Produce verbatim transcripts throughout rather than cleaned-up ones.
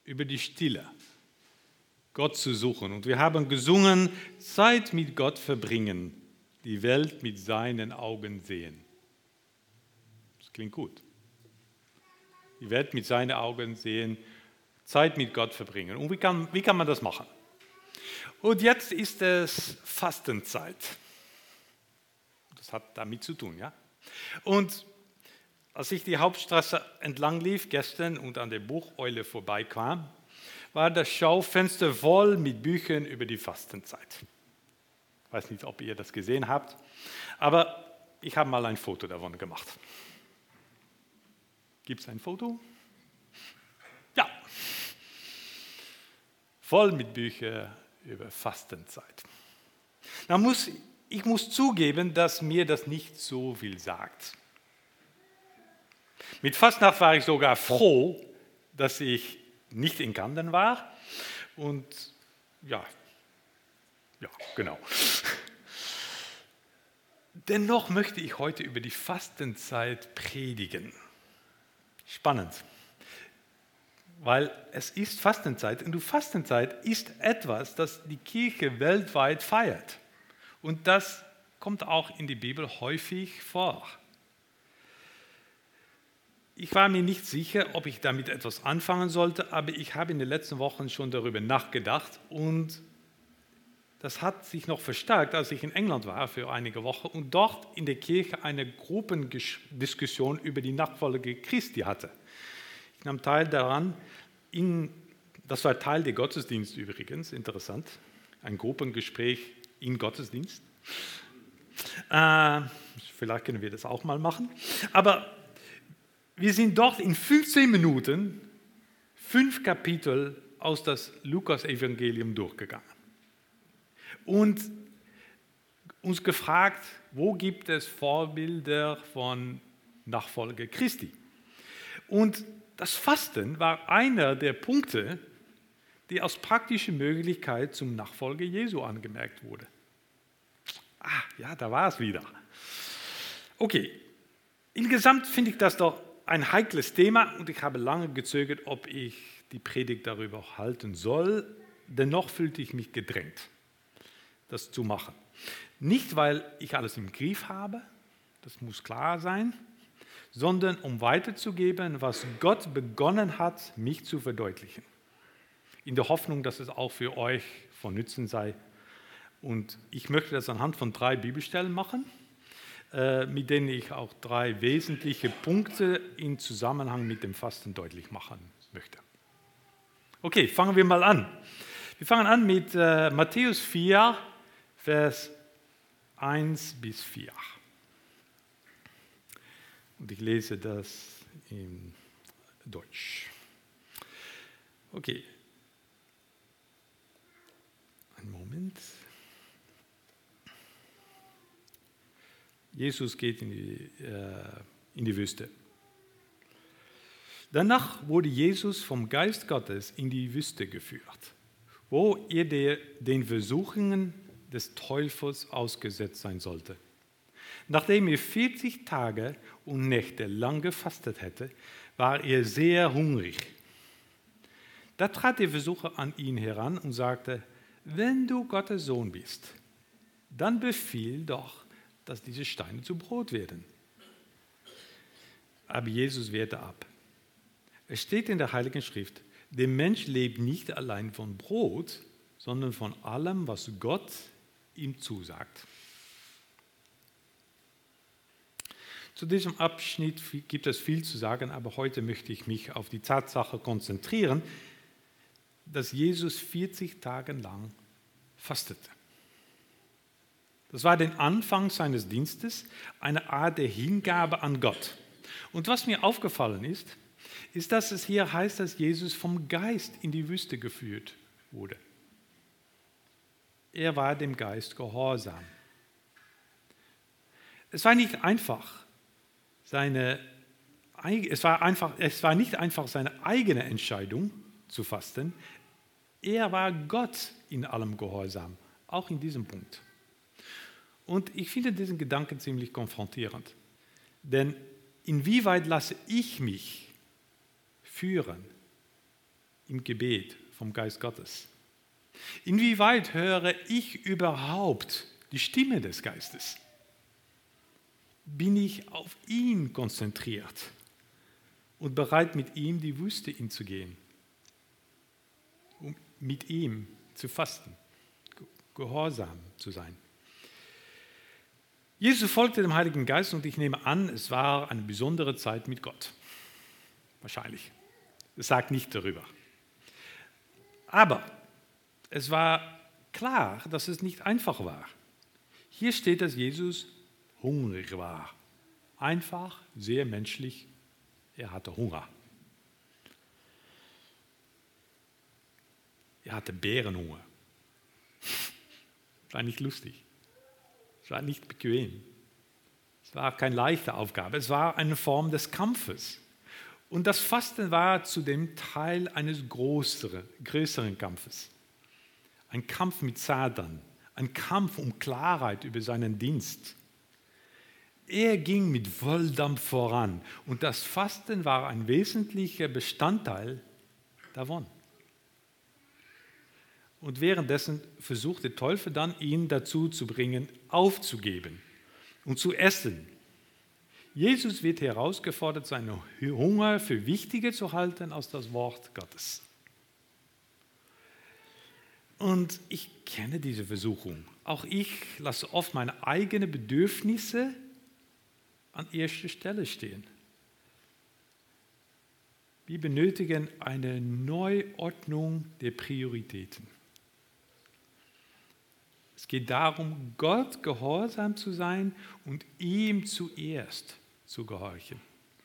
über die Stille, Gott zu suchen. Und wir haben gesungen, Zeit mit Gott verbringen, die Welt mit seinen Augen sehen. Das klingt gut. Die Welt mit seinen Augen sehen, Zeit mit Gott verbringen. Und wie kann, wie kann man das machen? Und jetzt ist es Fastenzeit. Das hat damit zu tun, ja? Und als ich die Hauptstraße entlang lief gestern und an der Bucheule vorbeikam, war das Schaufenster voll mit Büchern über die Fastenzeit. Ich weiß nicht, ob ihr das gesehen habt, aber ich habe mal ein Foto davon gemacht. Gibt es ein Foto? Ja. Voll mit Büchern über Fastenzeit. Da muss, ich muss zugeben, dass mir das nicht so viel sagt. Mit Fastnacht war ich sogar froh, dass ich nicht in Camden war. Und ja, ja, genau. Dennoch möchte ich heute über die Fastenzeit predigen. Spannend, weil es ist Fastenzeit und die Fastenzeit ist etwas, das die Kirche weltweit feiert. Und das kommt auch in der Bibel häufig vor. Ich war mir nicht sicher, ob ich damit etwas anfangen sollte, aber ich habe in den letzten Wochen schon darüber nachgedacht und das hat sich noch verstärkt, als ich in England war für einige Wochen und dort in der Kirche eine Gruppendiskussion über die Nachfolge Christi hatte. Ich nahm teil daran, in, das war Teil der Gottesdienst übrigens, interessant, ein Gruppengespräch im Gottesdienst. Äh, vielleicht können wir das auch mal machen, aber wir sind dort in fünfzehn Minuten fünf Kapitel aus das Lukas-Evangelium durchgegangen und uns gefragt, wo gibt es Vorbilder von Nachfolge Christi? Und das Fasten war einer der Punkte, die als praktische Möglichkeit zum Nachfolger Jesu angemerkt wurde. Ah, ja, da war es wieder. Okay, insgesamt finde ich das doch ein heikles Thema und ich habe lange gezögert, ob ich die Predigt darüber halten soll. Dennoch fühlte ich mich gedrängt, das zu machen. Nicht, weil ich alles im Griff habe, das muss klar sein, sondern um weiterzugeben, was Gott begonnen hat, mich zu verdeutlichen. In der Hoffnung, dass es auch für euch von Nutzen sei. Und ich möchte das anhand von drei Bibelstellen machen, mit denen ich auch drei wesentliche Punkte in Zusammenhang mit dem Fasten deutlich machen möchte. Okay, fangen wir mal an. Wir fangen an mit äh, Matthäus vier, Vers eins bis vier. Und ich lese das in Deutsch. Okay. Einen Moment. Jesus geht in die, äh, in die Wüste. Danach wurde Jesus vom Geist Gottes in die Wüste geführt, wo er der, den Versuchungen des Teufels ausgesetzt sein sollte. Nachdem er vierzig Tage und Nächte lang gefastet hätte, war er sehr hungrig. Da trat der Versucher an ihn heran und sagte, wenn du Gottes Sohn bist, dann befiehl doch, dass diese Steine zu Brot werden. Aber Jesus wehrte ab. Es steht in der Heiligen Schrift, der Mensch lebt nicht allein von Brot, sondern von allem, was Gott ihm zusagt. Zu diesem Abschnitt gibt es viel zu sagen, aber heute möchte ich mich auf die Tatsache konzentrieren, dass Jesus vierzig Tage lang fastete. Das war der Anfang seines Dienstes, eine Art der Hingabe an Gott. Und was mir aufgefallen ist, ist, dass es hier heißt, dass Jesus vom Geist in die Wüste geführt wurde. Er war dem Geist gehorsam. Es war nicht einfach, seine, es war einfach, es war nicht einfach seine eigene Entscheidung zu fasten. Er war Gott in allem gehorsam, auch in diesem Punkt. Und ich finde diesen Gedanken ziemlich konfrontierend. Denn inwieweit lasse ich mich führen im Gebet vom Geist Gottes? Inwieweit höre ich überhaupt die Stimme des Geistes? Bin ich auf ihn konzentriert und bereit, mit ihm die Wüste hinzugehen, um mit ihm zu fasten, gehorsam zu sein? Jesus folgte dem Heiligen Geist und ich nehme an, es war eine besondere Zeit mit Gott. Wahrscheinlich. Es sagt nicht darüber. Aber es war klar, dass es nicht einfach war. Hier steht, dass Jesus hungrig war. Einfach, sehr menschlich. Er hatte Hunger. Er hatte Bärenhunger. Es war nicht lustig. Es war nicht bequem. Es war keine leichte Aufgabe. Es war eine Form des Kampfes. Und das Fasten war zudem Teil eines größeren, größeren Kampfes. Ein Kampf mit Satan. Ein Kampf um Klarheit über seinen Dienst. Er ging mit Volldampf voran und das Fasten war ein wesentlicher Bestandteil davon. Und währenddessen versucht der Teufel dann, ihn dazu zu bringen, aufzugeben und zu essen. Jesus wird herausgefordert, seinen Hunger für wichtiger zu halten als das Wort Gottes. Und ich kenne diese Versuchung. Auch ich lasse oft meine eigenen Bedürfnisse an erster Stelle stehen. Wir benötigen eine Neuordnung der Prioritäten. Es geht darum, Gott gehorsam zu sein und ihm zuerst zu gehorchen.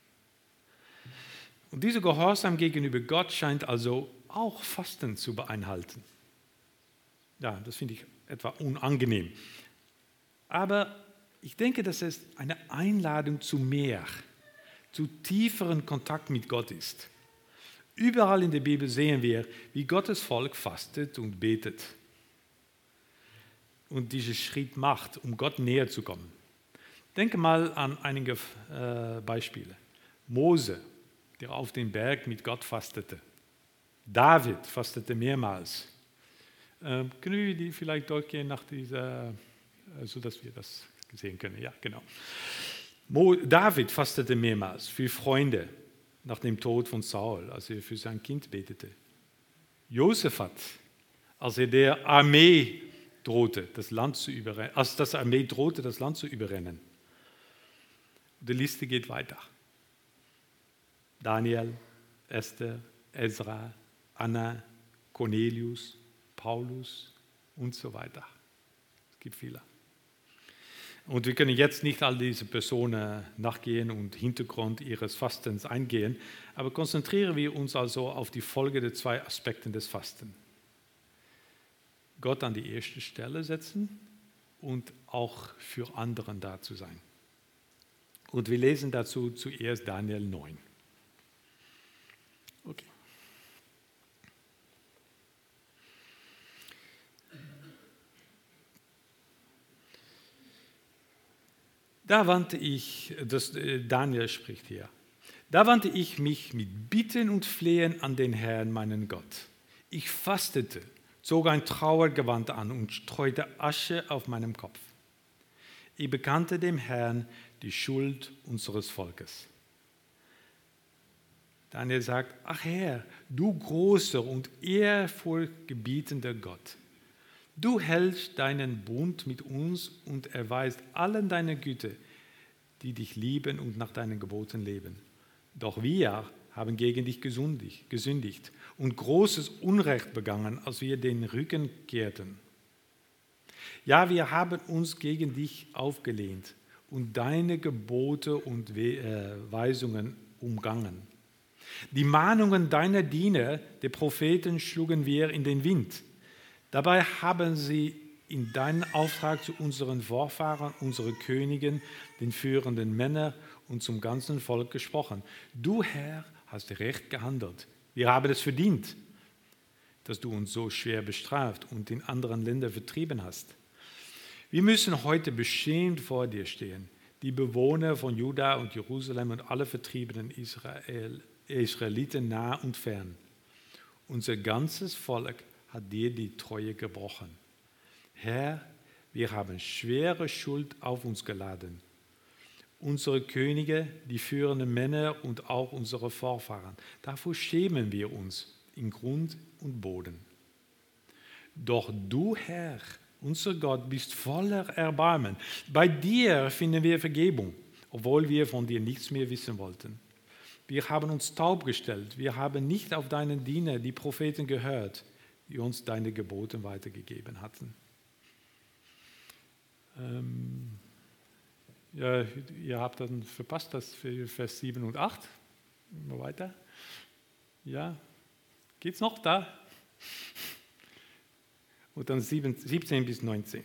Und dieser Gehorsam gegenüber Gott scheint also auch Fasten zu beinhalten. Ja, das finde ich etwa unangenehm. Aber ich denke, dass es eine Einladung zu mehr, zu tieferen Kontakt mit Gott ist. Überall in der Bibel sehen wir, wie Gottes Volk fastet und betet und diesen Schritt macht, um Gott näher zu kommen. Denke mal an einige äh, Beispiele. Mose, der auf dem Berg mit Gott fastete. David fastete mehrmals. Äh, können wir die vielleicht durchgehen nach dieser, äh, sodass wir das sehen können? Ja, genau. Mo, David fastete mehrmals für Freunde nach dem Tod von Saul, als er für sein Kind betete. Josaphat, als er der Armee drohte, das Land zu überrennen, als das Armee drohte, das Land zu überrennen. Die Liste geht weiter. Daniel, Esther, Ezra, Anna, Cornelius, Paulus und so weiter. Es gibt viele. Und wir können jetzt nicht all diese Personen nachgehen und Hintergrund ihres Fastens eingehen, aber konzentrieren wir uns also auf die Folge der zwei Aspekte des Fasten. Gott an die erste Stelle setzen und auch für anderen da zu sein. Und wir lesen dazu zuerst Daniel neun. Okay. Da wandte ich, das Daniel spricht hier, da wandte ich mich mit Bitten und Flehen an den Herrn, meinen Gott. Ich fastete, zog ein Trauergewand an und streute Asche auf meinem Kopf. Ich bekannte dem Herrn die Schuld unseres Volkes. Daniel sagt, ach Herr, du großer und ehrfurchtgebietender Gott, du hältst deinen Bund mit uns und erweist allen deine Güte, die dich lieben und nach deinen Geboten leben. Doch wir haben gegen dich gesündigt und großes Unrecht begangen, als wir den Rücken kehrten. Ja, wir haben uns gegen dich aufgelehnt und deine Gebote und Weisungen umgangen. Die Mahnungen deiner Diener, der Propheten, schlugen wir in den Wind. Dabei haben sie in deinen Auftrag zu unseren Vorfahren, unseren Königen, den führenden Männern und zum ganzen Volk gesprochen. Du, Herr, hast recht gehandelt. Wir haben es verdient, dass du uns so schwer bestraft und in anderen Ländern vertrieben hast. Wir müssen heute beschämt vor dir stehen, die Bewohner von Juda und Jerusalem und alle vertriebenen Israel, Israeliten nah und fern. unser ganzes Volk hat dir die Treue gebrochen. Herr, wir haben schwere Schuld auf uns geladen. Unsere Könige, die führenden Männer und auch unsere Vorfahren. Dafür schämen wir uns in Grund und Boden. Doch du, Herr, unser Gott, bist voller Erbarmen. Bei dir finden wir Vergebung, obwohl wir von dir nichts mehr wissen wollten. Wir haben uns taub gestellt. Wir haben nicht auf deinen Diener, die Propheten, gehört, die uns deine Gebote weitergegeben hatten. Ähm Ja, ihr habt dann verpasst, das für Vers sieben und acht. Mal weiter. Ja, geht's noch da? Und dann siebzehn bis neunzehn.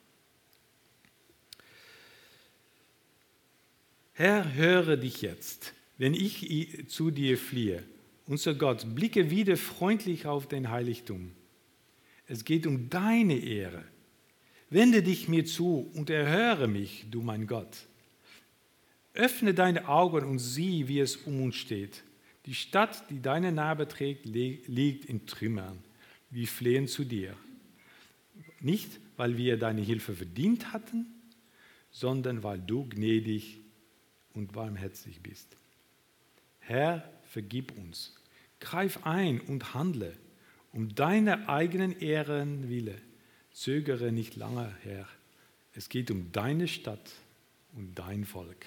Herr, höre dich jetzt, wenn ich zu dir fliehe. Unser Gott, blicke wieder freundlich auf dein Heiligtum. Es geht um deine Ehre. Wende dich mir zu und erhöre mich, du mein Gott. Öffne deine Augen und sieh, wie es um uns steht. Die Stadt, die deinen Namen trägt, liegt in Trümmern. Wir flehen zu dir. Nicht, weil wir deine Hilfe verdient hatten, sondern weil du gnädig und barmherzig bist. Herr, vergib uns. Greif ein und handle, um deiner eigenen Ehren willen. Zögere nicht lange, Herr. Es geht um deine Stadt und dein Volk.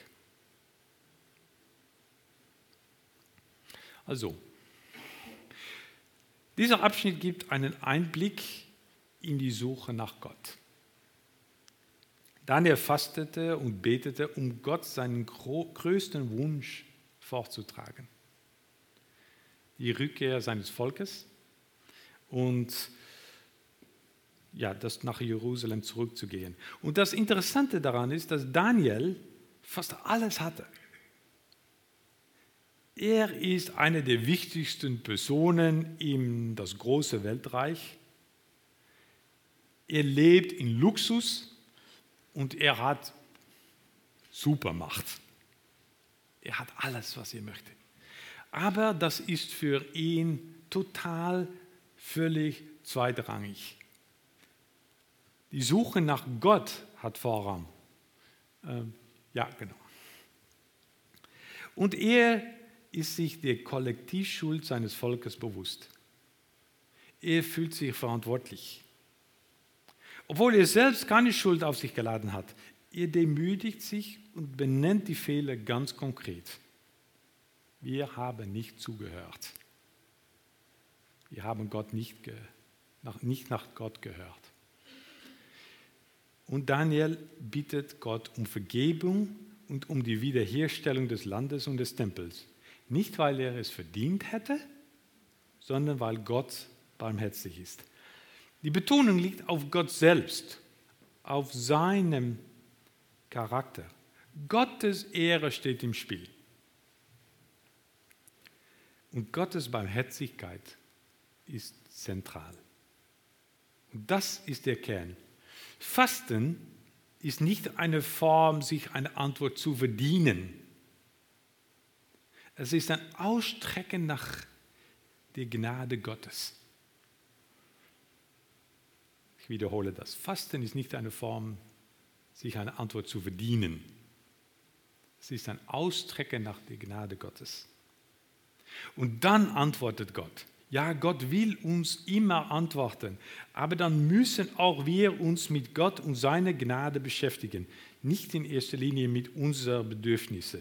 Also, dieser Abschnitt gibt einen Einblick in die Suche nach Gott. Daniel fastete und betete, um Gott seinen größten Wunsch vorzutragen. Die Rückkehr seines Volkes und ja, das nach Jerusalem zurückzugehen. Und das Interessante daran ist, dass Daniel fast alles hatte. Er ist eine der wichtigsten Personen in das große Weltreich. Er lebt in Luxus und er hat Supermacht. Er hat alles, was er möchte. Aber das ist für ihn total, völlig zweitrangig. Die Suche nach Gott hat Vorrang. Ähm, ja, genau. Und er ist sich der Kollektivschuld seines Volkes bewusst. Er fühlt sich verantwortlich. Obwohl er selbst keine Schuld auf sich geladen hat. Er demütigt sich und benennt die Fehler ganz konkret. Wir haben nicht zugehört. Wir haben Gott nicht, ge- nach, nicht nach Gott gehört. Und Daniel bittet Gott um Vergebung und um die Wiederherstellung des Landes und des Tempels. Nicht, weil er es verdient hätte, sondern weil Gott barmherzig ist. Die Betonung liegt auf Gott selbst, auf seinem Charakter. Gottes Ehre steht im Spiel. Und Gottes Barmherzigkeit ist zentral. Und das ist der Kern. Fasten ist nicht eine Form, sich eine Antwort zu verdienen. Es ist ein Ausstrecken nach der Gnade Gottes. Ich wiederhole das. Fasten ist nicht eine Form, sich eine Antwort zu verdienen. Es ist ein Ausstrecken nach der Gnade Gottes. Und dann antwortet Gott. Ja, Gott will uns immer antworten, aber dann müssen auch wir uns mit Gott und seiner Gnade beschäftigen, nicht in erster Linie mit unseren Bedürfnissen.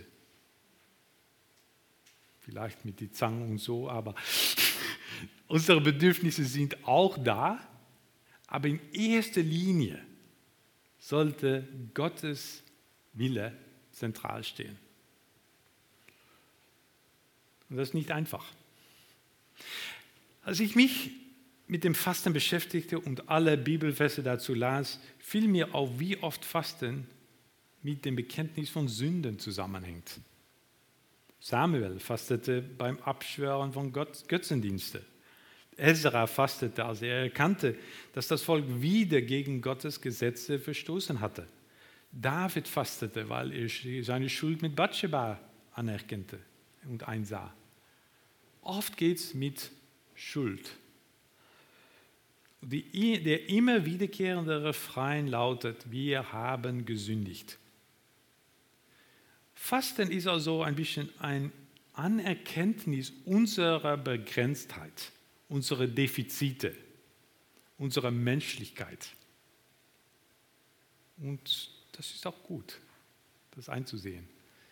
Vielleicht mit die Zangen und so, aber unsere Bedürfnisse sind auch da, aber in erster Linie sollte Gottes Wille zentral stehen. Und das ist nicht einfach. Als ich mich mit dem Fasten beschäftigte und alle Bibelverse dazu las, fiel mir auf, wie oft Fasten mit dem Bekenntnis von Sünden zusammenhängt. Samuel fastete beim Abschwören von Gott, Götzendienste. Ezra fastete, als er erkannte, dass das Volk wieder gegen Gottes Gesetze verstoßen hatte. David fastete, weil er seine Schuld mit Batscheba anerkannte und einsah. Oft geht es mit Schuld. Die, der immer wiederkehrende Refrain lautet, wir haben gesündigt. Fasten ist also ein bisschen ein Anerkenntnis unserer Begrenztheit, unserer Defizite, unserer Menschlichkeit. Und das ist auch gut, das einzusehen.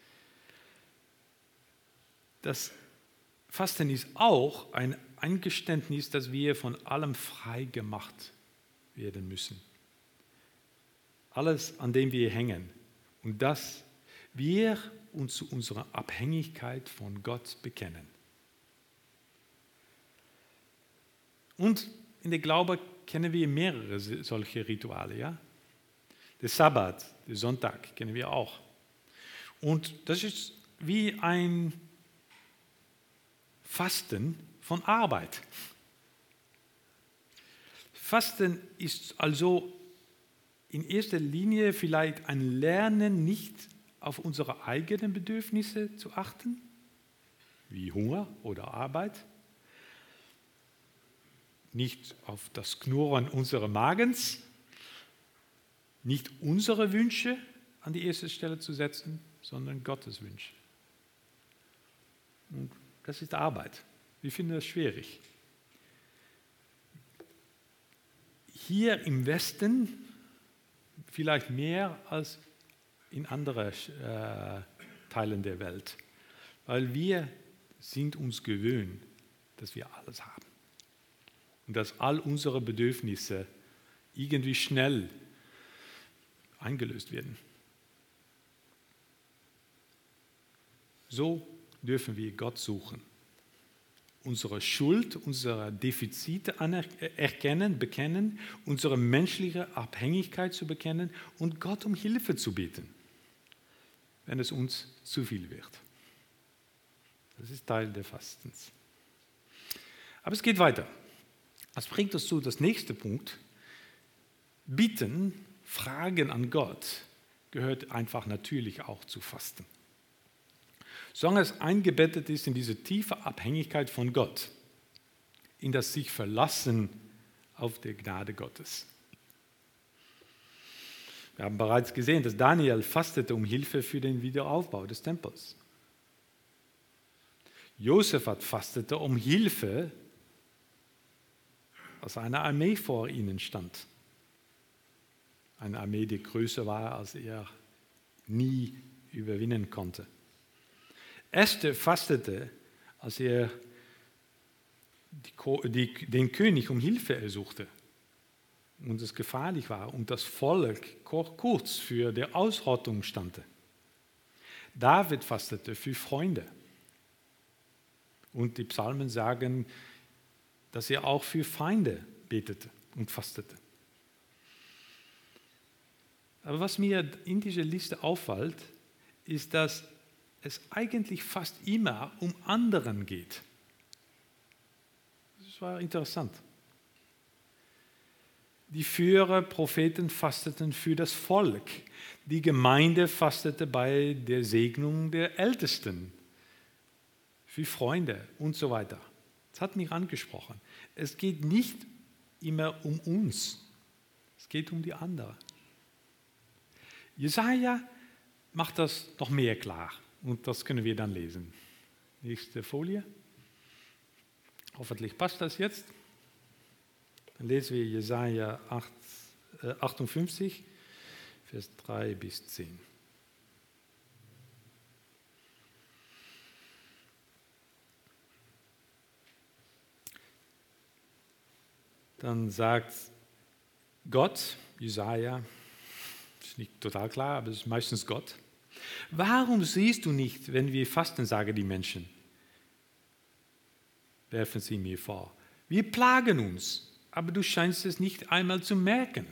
Das Fasten ist auch ein Eingeständnis, dass wir von allem frei gemacht werden müssen. Alles, an dem wir hängen. Und dass wir uns zu unserer Abhängigkeit von Gott bekennen. Und in der Glaube kennen wir mehrere solche Rituale. Ja? Der Sabbat, der Sonntag kennen wir auch. Und das ist wie ein Fasten von Arbeit. Fasten ist also in erster Linie vielleicht ein Lernen, nicht auf unsere eigenen Bedürfnisse zu achten, wie Hunger oder Arbeit, nicht auf das Knurren unseres Magens, nicht unsere Wünsche an die erste Stelle zu setzen, sondern Gottes Wünsche. Und das ist Arbeit. Wir finden das schwierig. Hier im Westen vielleicht mehr als in anderen äh, Teilen der Welt, weil wir sind uns gewöhnt, dass wir alles haben und dass all unsere Bedürfnisse irgendwie schnell eingelöst werden. So dürfen wir Gott suchen, unsere Schuld, unsere Defizite erkennen, bekennen, unsere menschliche Abhängigkeit zu bekennen und Gott um Hilfe zu bitten, wenn es uns zu viel wird. Das ist Teil des Fastens. Aber es geht weiter. Das bringt uns zu das nächste Punkt. Bitten, Fragen an Gott gehört einfach natürlich auch zu Fasten. Solange es eingebettet ist in diese tiefe Abhängigkeit von Gott, in das sich verlassen auf die Gnade Gottes. Wir haben bereits gesehen, dass Daniel fastete um Hilfe für den Wiederaufbau des Tempels. Josaphat fastete um Hilfe, als eine Armee vor ihnen stand. Eine Armee, die größer war, als er nie überwinden konnte. Esther fastete, als er die, die, den König um Hilfe ersuchte und es gefährlich war und das Volk kurz für die Ausrottung stand. David fastete für Freunde. Und die Psalmen sagen, dass er auch für Feinde betete und fastete. Aber was mir in dieser Liste auffällt, ist, dass es eigentlich fast immer um anderen geht. Das war interessant. Die Führer, Propheten fasteten für das Volk. Die Gemeinde fastete bei der Segnung der Ältesten, für Freunde und so weiter. Das hat mich angesprochen. Es geht nicht immer um uns. Es geht um die anderen. Jesaja macht das noch mehr klar. Und das können wir dann lesen. Nächste Folie. Hoffentlich passt das jetzt. Dann lesen wir Jesaja achtundfünfzig, Vers drei bis zehn. Dann sagt Gott, Jesaja, ist nicht total klar, aber es ist meistens Gott. Warum siehst du nicht, wenn wir fasten, sagen die Menschen? Werfen sie mir vor. Wir plagen uns, aber du scheinst es nicht einmal zu merken.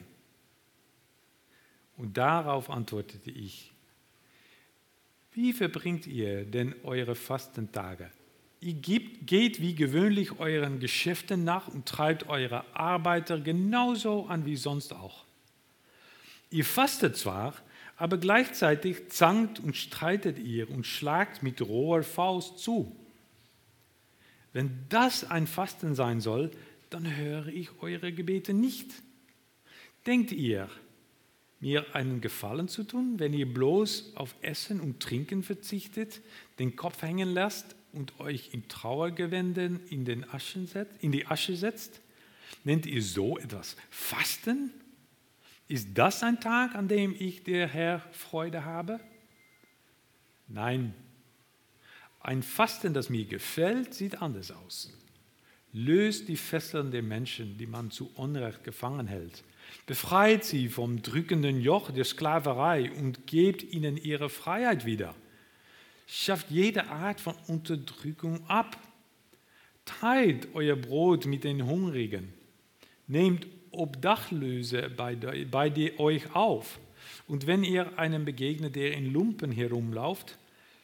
Und darauf antwortete ich, wie verbringt ihr denn eure Fastentage? Ihr geht wie gewöhnlich euren Geschäften nach und treibt eure Arbeiter genauso an wie sonst auch. Ihr fastet zwar, aber gleichzeitig zankt und streitet ihr und schlagt mit roher Faust zu. Wenn das ein Fasten sein soll, dann höre ich eure Gebete nicht. Denkt ihr, mir einen Gefallen zu tun, wenn ihr bloß auf Essen und Trinken verzichtet, den Kopf hängen lasst und euch in Trauergewändern in, den Aschen setzt, in die Asche setzt? Nennt ihr so etwas Fasten? Ist das ein Tag, an dem ich der Herr Freude habe? Nein. Ein Fasten, das mir gefällt, sieht anders aus. Löst die Fesseln der Menschen, die man zu Unrecht gefangen hält. Befreit sie vom drückenden Joch der Sklaverei und gebt ihnen ihre Freiheit wieder. Schafft jede Art von Unterdrückung ab. Teilt euer Brot mit den Hungrigen. Nehmt Obdachlose bei, de, bei de euch auf. Und wenn ihr einem begegnet, der in Lumpen herumläuft,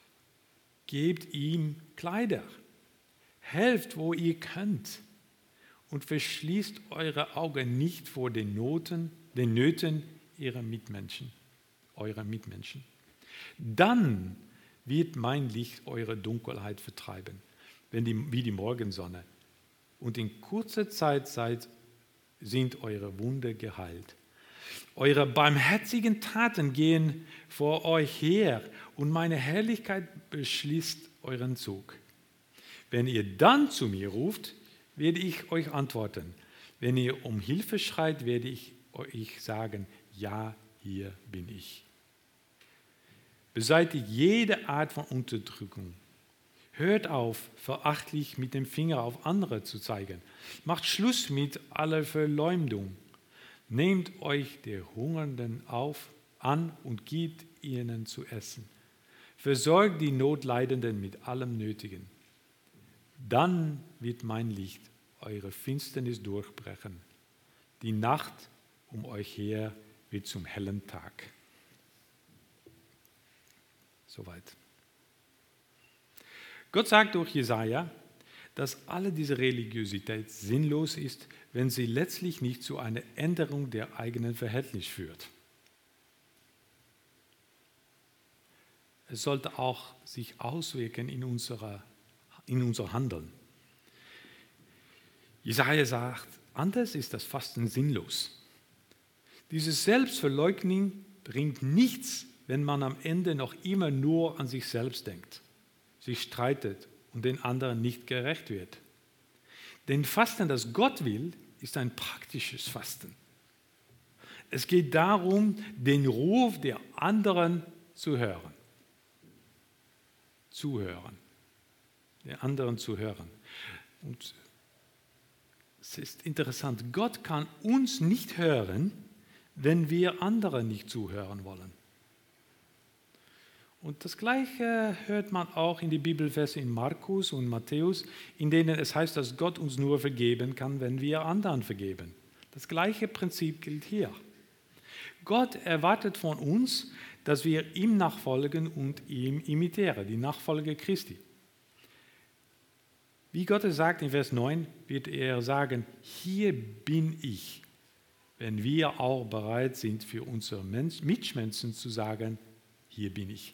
gebt ihm Kleider. Helft, wo ihr könnt. Und verschließt eure Augen nicht vor den Noten, den Nöten ihrer Mitmenschen, eurer Mitmenschen. Dann wird mein Licht eure Dunkelheit vertreiben, wenn die, wie die Morgensonne. Und in kurzer Zeit seid, sind eure Wunden geheilt. Eure barmherzigen Taten gehen vor euch her und meine Herrlichkeit beschließt euren Zug. Wenn ihr dann zu mir ruft, werde ich euch antworten. Wenn ihr um Hilfe schreit, werde ich euch sagen, ja, hier bin ich. Beseitigt jede Art von Unterdrückung. Hört auf, verachtlich mit dem Finger auf andere zu zeigen. Macht Schluss mit aller Verleumdung. Nehmt euch der Hungernden auf, an und gebt ihnen zu essen. Versorgt die Notleidenden mit allem Nötigen. Dann wird mein Licht eure Finsternis durchbrechen. Die Nacht um euch her wird zum hellen Tag. Soweit. Gott sagt durch Jesaja, dass alle diese Religiosität sinnlos ist, wenn sie letztlich nicht zu einer Änderung der eigenen Verhältnisse führt. Es sollte auch sich auswirken in, unserer, in unser Handeln. Jesaja sagt, anders ist das Fasten sinnlos. Dieses Selbstverleugnen bringt nichts, wenn man am Ende noch immer nur an sich selbst denkt, sich streitet und den anderen nicht gerecht wird. Denn Fasten, das Gott will, ist ein praktisches Fasten. Es geht darum, den Ruf der anderen zu hören. Zuhören. Der anderen zu hören. Und es ist interessant, Gott kann uns nicht hören, wenn wir anderen nicht zuhören wollen. Und das Gleiche hört man auch in die Bibelverse in Markus und Matthäus, in denen es heißt, dass Gott uns nur vergeben kann, wenn wir anderen vergeben. Das gleiche Prinzip gilt hier. Gott erwartet von uns, dass wir ihm nachfolgen und ihm imitieren, die Nachfolge Christi. Wie Gott es sagt in Vers neun, wird er sagen, hier bin ich, wenn wir auch bereit sind, für unsere Mitmenschen zu sagen, hier bin ich.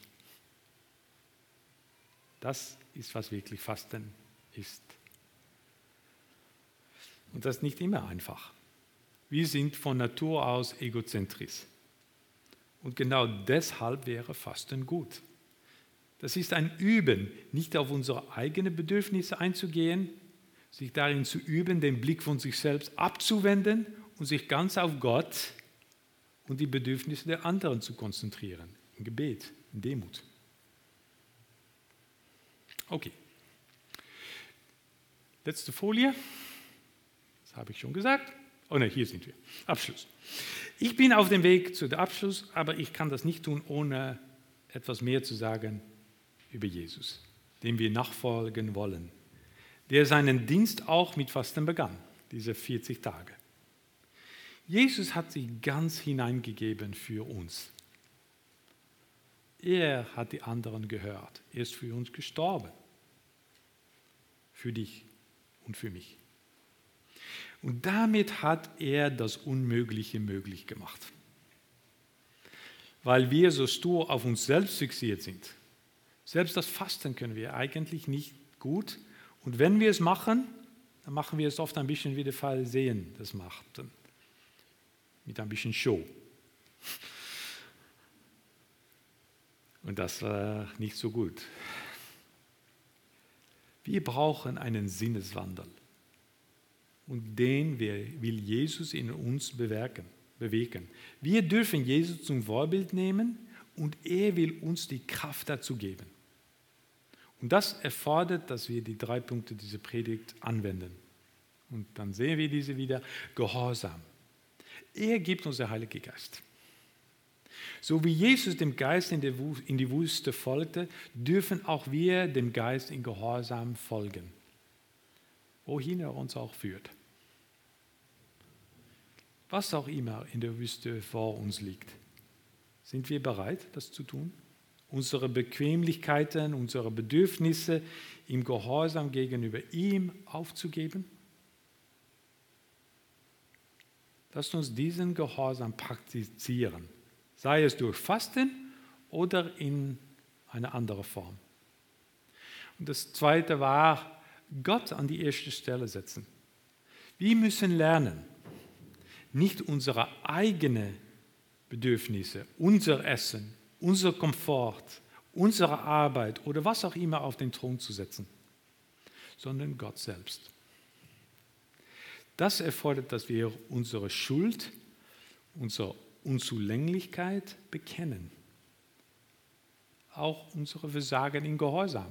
Das ist, was wirklich Fasten ist. Und das ist nicht immer einfach. Wir sind von Natur aus egozentrisch. Und genau deshalb wäre Fasten gut. Das ist ein Üben, nicht auf unsere eigenen Bedürfnisse einzugehen, sich darin zu üben, den Blick von sich selbst abzuwenden und sich ganz auf Gott und die Bedürfnisse der anderen zu konzentrieren. Im Gebet, in Demut. Okay. Letzte Folie. Das habe ich schon gesagt. Oh ne, hier sind wir. Abschluss. Ich bin auf dem Weg zu dem Abschluss, aber ich kann das nicht tun, ohne etwas mehr zu sagen über Jesus, dem wir nachfolgen wollen, der seinen Dienst auch mit Fasten begann, diese vierzig Tage. Jesus hat sich ganz hineingegeben für uns. Er hat die anderen gehört. Er ist für uns gestorben. Für dich und für mich. Und damit hat er das Unmögliche möglich gemacht. Weil wir so stur auf uns selbst fixiert sind. Selbst das Fasten können wir eigentlich nicht gut Und wenn wir es machen, dann machen wir es oft ein bisschen wie der Pharisäer das macht, mit ein bisschen Show. Und das war nicht so gut. Wir brauchen einen Sinneswandel. Und den will Jesus in uns bewirken, bewegen. Wir dürfen Jesus zum Vorbild nehmen und er will uns die Kraft dazu geben. Und das erfordert, dass wir die drei Punkte dieser Predigt anwenden. Und dann sehen wir diese wieder: Gehorsam. Er gibt uns der Heilige Geist. So wie Jesus dem Geist in die Wüste folgte, dürfen auch wir dem Geist in Gehorsam folgen, wohin er uns auch führt. Was auch immer in der Wüste vor uns liegt. Sind wir bereit, das zu tun? Unsere Bequemlichkeiten, unsere Bedürfnisse im Gehorsam gegenüber ihm aufzugeben? Lasst uns diesen Gehorsam praktizieren, sei es durch Fasten oder in einer anderen Form. Und das Zweite war, Gott an die erste Stelle setzen. Wir müssen lernen, nicht unsere eigenen Bedürfnisse, unser Essen, unser Komfort, unsere Arbeit oder was auch immer auf den Thron zu setzen, sondern Gott selbst. Das erfordert, dass wir unsere Schuld, unsere Unzulänglichkeit bekennen. Auch unsere Versagen in Gehorsam.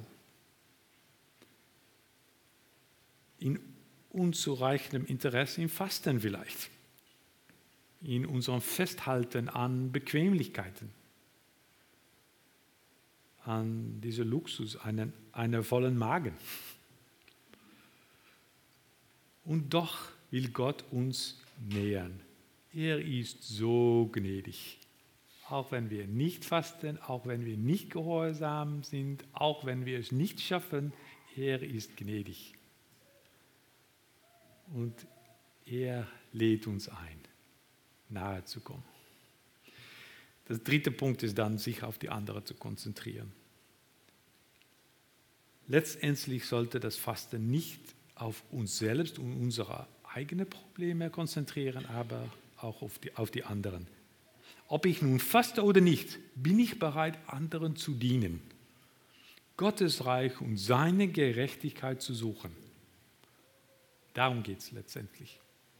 In unzureichendem Interesse im Fasten vielleicht. In unserem Festhalten an Bequemlichkeiten. An diesem Luxus, einen, einen vollen Magen. Und doch will Gott uns nähern. Er ist so gnädig. Auch wenn wir nicht fasten, auch wenn wir nicht gehorsam sind, auch wenn wir es nicht schaffen, er ist gnädig. Und er lädt uns ein, nahe zu kommen. Der dritte Punkt ist dann, sich auf die andere zu konzentrieren. Letztendlich sollte das Fasten nicht auf uns selbst und unsere eigenen Probleme konzentrieren, aber auch auf die, auf die anderen. Ob ich nun faste oder nicht, bin ich bereit, anderen zu dienen, Gottes Reich und seine Gerechtigkeit zu suchen. Darum geht es letztendlich.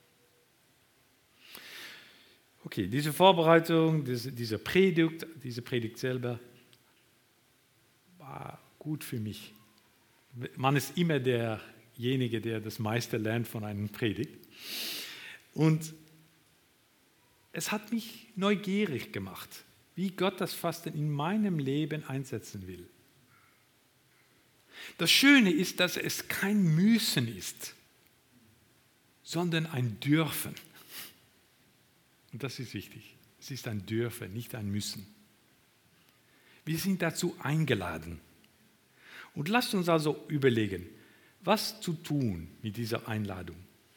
Okay, diese Vorbereitung, diese, diese Predigt, diese Predigt selber war gut für mich. Man ist immer derjenige, der das meiste lernt von einem Predigt. Und es hat mich neugierig gemacht, wie Gott das Fasten in meinem Leben einsetzen will. Das Schöne ist, dass es kein Müssen ist, sondern ein Dürfen. Und das ist wichtig. Es ist ein Dürfen, nicht ein Müssen. Wir sind dazu eingeladen. Und lasst uns also überlegen, was zu tun mit dieser Einladung.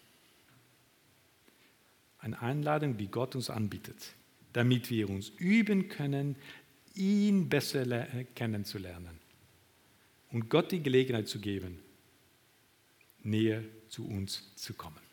Eine Einladung, die Gott uns anbietet, damit wir uns üben können, ihn besser kennenzulernen und Gott die Gelegenheit zu geben, näher zu uns zu kommen.